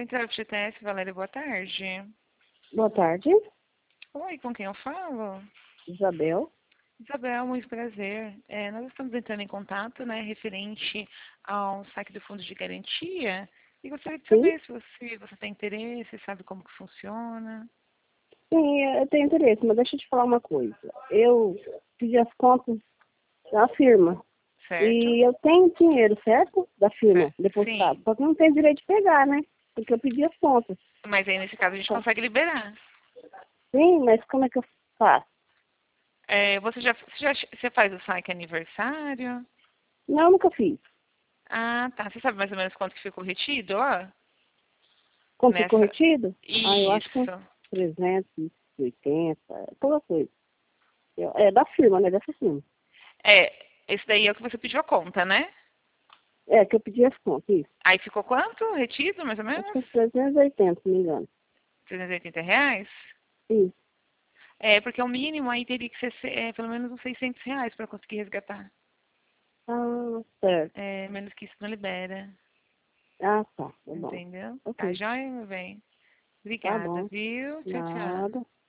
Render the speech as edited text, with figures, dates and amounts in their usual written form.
Central FGTS, Valéria, boa tarde. Boa tarde, Oi, com quem eu falo? Isabel. Isabel, muito prazer. Nós estamos entrando em contato, né, referente ao saque do fundo de garantia. E gostaria de Sim, saber se você tem interesse, sabe como que funciona. sim, eu tenho interesse, mas deixa eu te falar uma coisa. Eu pedi as contas da firma Certo? e eu tenho dinheiro, certo? Da firma, Sim. depositado. Só que não tenho direito de pegar, né? Porque eu pedi as contas. Mas aí, nesse caso, a gente Tá. consegue liberar. Sim, mas como é que eu faço? Você faz o saque aniversário? Não, nunca fiz. Ah, tá. Você sabe mais ou menos quanto que ficou retido, ó? Como ficou Nessa. retido? Ah, eu acho que uns Isso. 380, toda coisa. É da firma, né? Dessa firma. Esse daí é o que você pediu a conta, né? É, que eu pedi as contas, isso. Aí ficou quanto retido, mais ou Acho menos? que uns 380, se não me engano. R$ 380? Isso. Porque o mínimo aí teria que ser pelo menos uns R$ 600 para conseguir resgatar. Ah, certo. Menos que isso não libera. Ah, tá bom. Entendeu? Tá Ok, joia, meu bem? tá Obrigada, bom. viu? Tchau, tchau. Nada.